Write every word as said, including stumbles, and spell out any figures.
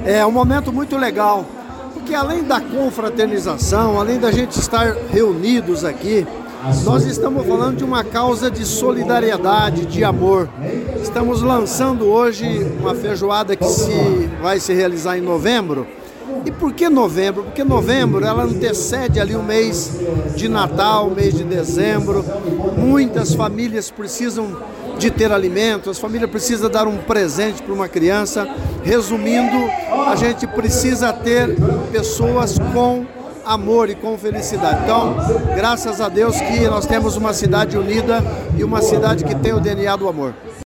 É um momento muito legal, porque além da confraternização, além da gente estar reunidos aqui, nós estamos falando de uma causa de solidariedade, de amor. Estamos lançando hoje uma feijoada que se, vai se realizar em novembro. E por que novembro? Porque novembro ela antecede ali o mês de Natal, o mês de dezembro. Muitas famílias precisam de ter alimento, as famílias precisam dar um presente para uma criança. Resumindo, a gente precisa ter pessoas com amor e com felicidade. Então, graças a Deus que nós temos uma cidade unida e uma cidade que tem o D N A do amor.